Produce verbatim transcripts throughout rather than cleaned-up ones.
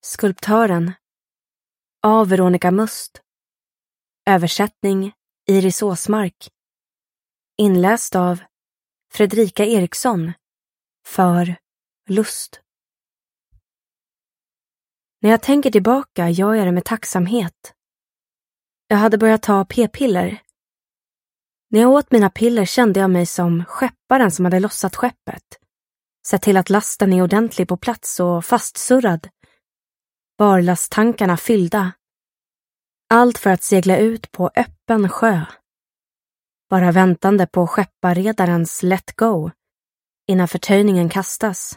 Skulptören av Veronica Must. Översättning Iris Åsmark. Inläst av Fredrika Eriksson för Lust. När jag tänker tillbaka gör jag det med tacksamhet. Jag hade börjat ta p-piller. När jag åt mina piller kände jag mig som skepparen som hade lossat skeppet. Sett till att lasten är ordentlig på plats och fastsurrad. Barlasttankarna fyllda. Allt för att segla ut på öppen sjö. Bara väntande på skepparredarens let go innan förtöjningen kastas.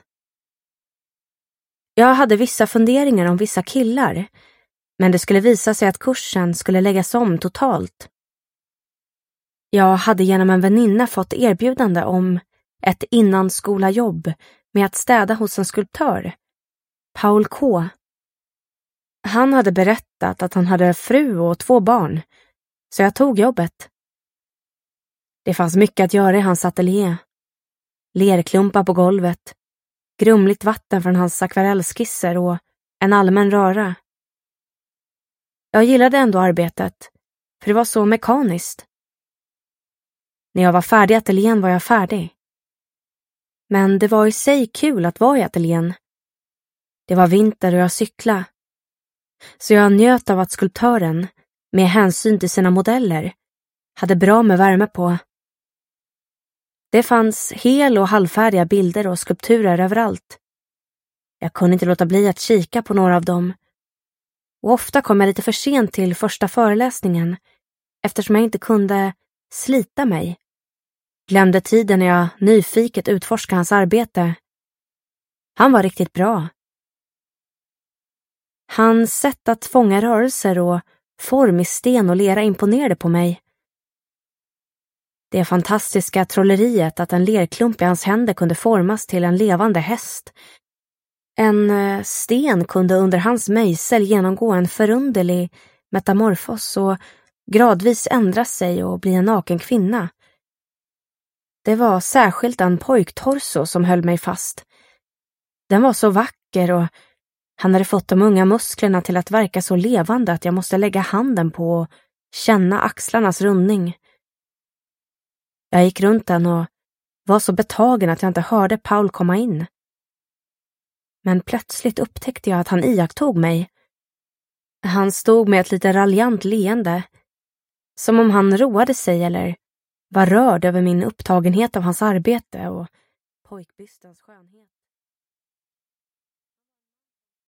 Jag hade vissa funderingar om vissa killar, men det skulle visa sig att kursen skulle läggas om totalt. Jag hade genom en väninna fått erbjudande om ett innanskolajobb med att städa hos en skulptör, Paul K. Han hade berättat att han hade fru och två barn, så jag tog jobbet. Det fanns mycket att göra i hans ateljé. Lerklumpar på golvet, grumligt vatten från hans akvarellskisser och en allmän röra. Jag gillade ändå arbetet, för det var så mekaniskt. När jag var färdig i ateljén var jag färdig. Men det var i sig kul att vara i ateljén. Det var vinter och jag cyklade. Så jag njöt av att skulptören, med hänsyn till sina modeller, hade bra med värme på. Det fanns hel- och halvfärdiga bilder och skulpturer överallt. Jag kunde inte låta bli att kika på några av dem. Och ofta kom jag lite för sent till första föreläsningen eftersom jag inte kunde slita mig. Glömde tiden när jag nyfiket utforskade hans arbete. Han var riktigt bra. Hans sätt att fånga rörelser och form i sten och lera imponerade på mig. Det fantastiska trolleriet att en lerklump i hans händer kunde formas till en levande häst. En sten kunde under hans mejsel genomgå en förunderlig metamorfos och gradvis ändra sig och bli en naken kvinna. Det var särskilt en pojktorso som höll mig fast. Den var så vacker och han hade fått de unga musklerna till att verka så levande att jag måste lägga handen på och känna axlarnas rundning. Jag gick runt den och var så betagen att jag inte hörde Paul komma in. Men plötsligt upptäckte jag att han iakttog mig. Han stod med ett lite raljant leende, som om han roade sig eller var rörd över min upptagenhet av hans arbete och pojkbystens skönhet.